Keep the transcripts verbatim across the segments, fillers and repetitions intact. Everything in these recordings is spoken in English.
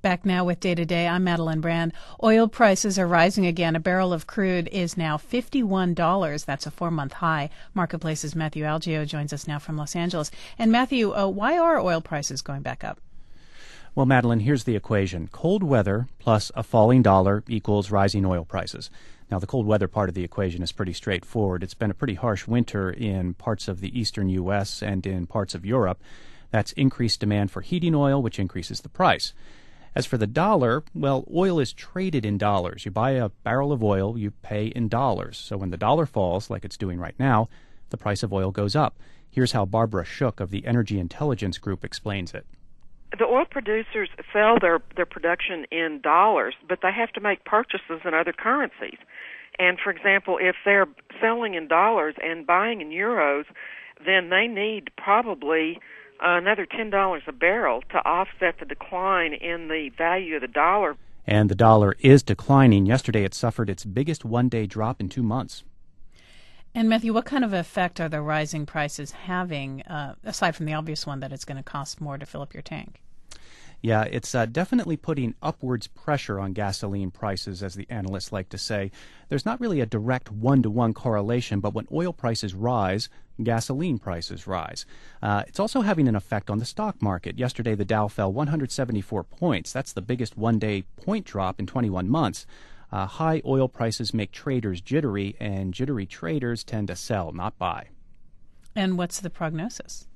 Back now with Day to Day, I'm Madeline Brand. Oil prices are rising again. A barrel of crude is now fifty-one dollars. That's a four-month high. Marketplace's Matthew Algeo joins us now from Los Angeles. And Matthew, uh, why are oil prices going back up? Well, Madeline, here's the equation. Cold weather plus a falling dollar equals rising oil prices. Now, the cold weather part of the equation is pretty straightforward. It's been a pretty harsh winter in parts of the eastern U S and in parts of Europe. That's increased demand for heating oil, which increases the price. As for the dollar, well, oil is traded in dollars. You buy a barrel of oil, you pay in dollars. So when the dollar falls, like it's doing right now, the price of oil goes up. Here's how Barbara Shook of the Energy Intelligence Group explains it. The oil producers sell their, their production in dollars, but they have to make purchases in other currencies. And, for example, if they're selling in dollars and buying in euros, then they need probably another ten dollars a barrel to offset the decline in the value of the dollar. And the dollar is declining. Yesterday it suffered its biggest one-day drop in two months. And Matthew, what kind of effect are the rising prices having, uh, aside from the obvious one that it's going to cost more to fill up your tank? Yeah, it's uh, definitely putting upwards pressure on gasoline prices, as the analysts like to say. There's not really a direct one-to-one correlation, but when oil prices rise, gasoline prices rise. Uh, it's also having an effect on the stock market. Yesterday, the Dow fell one hundred seventy-four points. That's the biggest one-day point drop in twenty-one months. Uh, high oil prices make traders jittery, and jittery traders tend to sell, not buy. And what's the prognosis?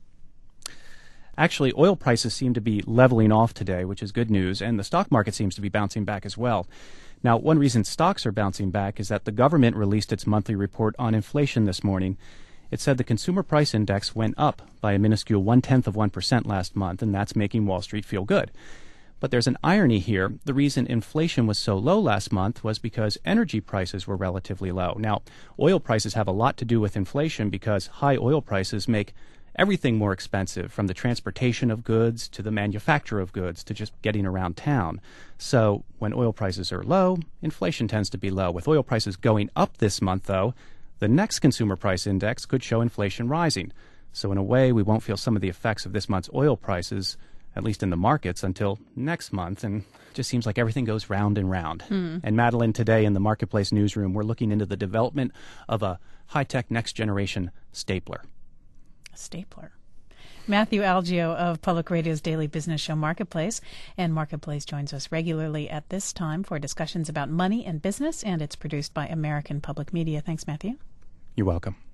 Actually, oil prices seem to be leveling off today, which is good news, and the stock market seems to be bouncing back as well. Now, one reason stocks are bouncing back is that the government released its monthly report on inflation this morning. It said the consumer price index went up by a minuscule one-tenth of one percent last month, and that's making Wall Street feel good. But there's an irony here. The reason inflation was so low last month was because energy prices were relatively low. Now, oil prices have a lot to do with inflation because high oil prices make everything more expensive, from the transportation of goods to the manufacture of goods to just getting around town. So when oil prices are low, inflation tends to be low. With oil prices going up this month, though, the next consumer price index could show inflation rising. So in a way, we won't feel some of the effects of this month's oil prices, at least in the markets, until next month. And it just seems like everything goes round and round. Mm. And Madeline, today in the Marketplace newsroom, we're looking into the development of a high-tech next-generation stapler. Stapler. Matthew Algeo of Public Radio's daily business show Marketplace. And Marketplace joins us regularly at this time for discussions about money and business, and it's produced by American Public Media. Thanks, Matthew. You're welcome.